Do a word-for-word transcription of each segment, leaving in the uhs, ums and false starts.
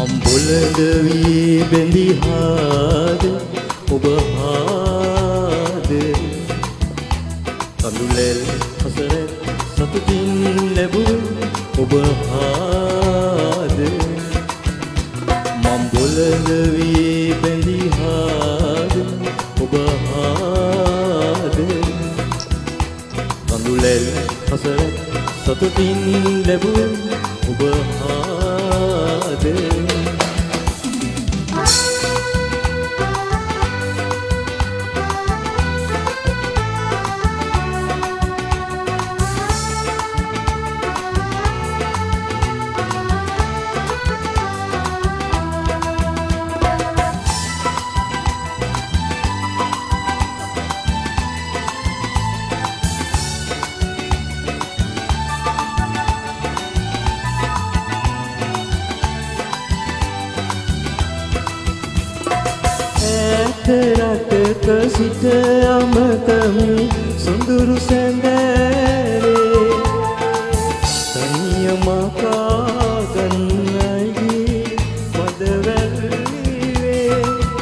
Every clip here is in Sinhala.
මම් බොළඳ වී බැඳි හාද ඔබ හාද කඳුලැල් හසරැත් සතුටින් ලැබුවේ ඔබ හාද මම් බොළඳ වී බැඳි හාද ඔබ හාද කඳුලැල් හසරැත් සතුටින් ලැබුවේ ඔබ හාද රටක සිට අමතමි සොඳුරු සැඳෑරේ තනියම කාගන්නයි මදවැල්ලිවේ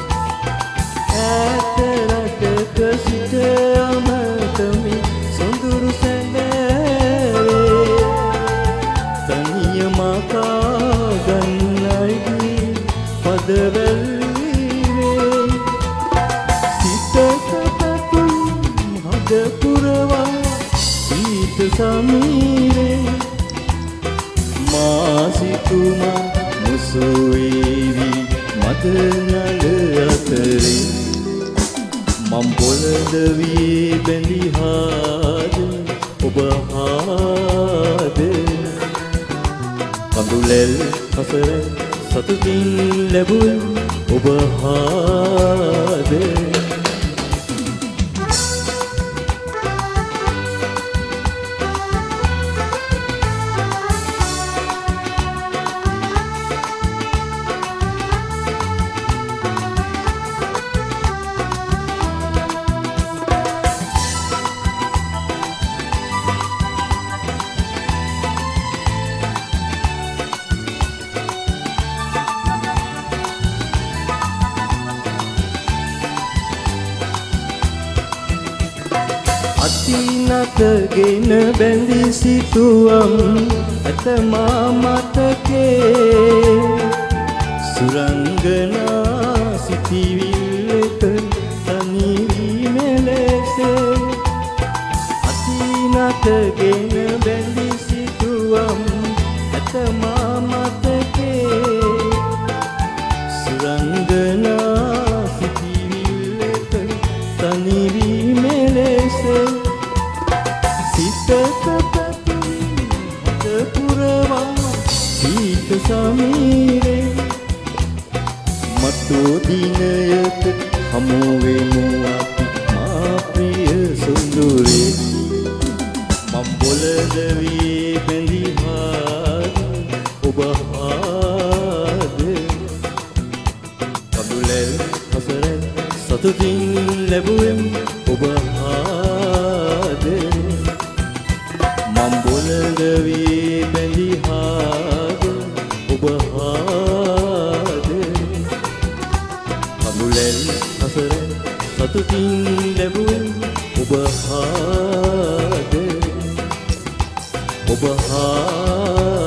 ඈත රටක සිට අමතමි සොඳුරු සැඳෑරේ තනියම කාගන්නයි මදවැල්ලිවේ පුරවා සීත සමීරේ මා සිතුමා මුසු වේවි මදනල අතරේ මම් බොළඳ වී බැඳි හාද ඔබ හාද කඳුලැල් හසරැත් සතුටින් ලැබුවේ ඔබ හාද අතිනතගෙන බැඳි සිතුවම් ඇත මා මතකේ සුරංගනා සිටිවිල්ලක තනි වී මෙලෙසේ අතිනතගෙන බැඳි සිතුවම් ඇත මා මතකේ සුරංගනා සිටිවිල්ලක තනි වී මෙලෙසේ සීත සමීරේ මතු දිනයක හමු වෙමු අපි මා ප්‍රිය සුන්දරේ මම් බොළඳ වී බැඳි හාද ඔබ හාද කඳුලැල් හසරැත් සතුටින් ලැබුවේ ඔබ හාද මම් බොළඳ වී බැඳි හාද ඔබ හාද කඳුලැල් හසරැත් සතුටින් ලැබුවේ ඔබ හාද ඔබ හාද